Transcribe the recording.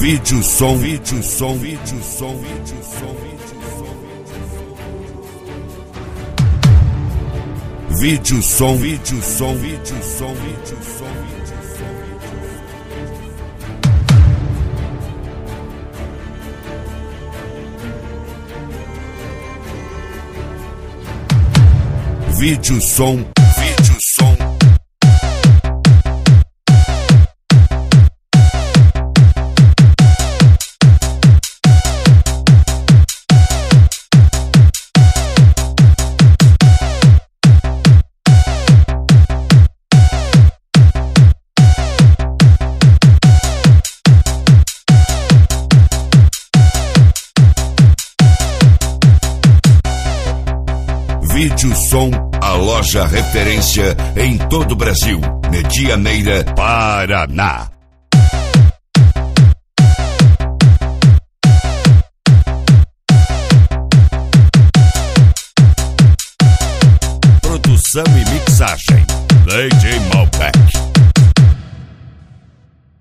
Vídeo som. Vídeo som, a loja referência em todo o Brasil. Medianeira, Paraná. Produção e mixagem, DJ Malbec.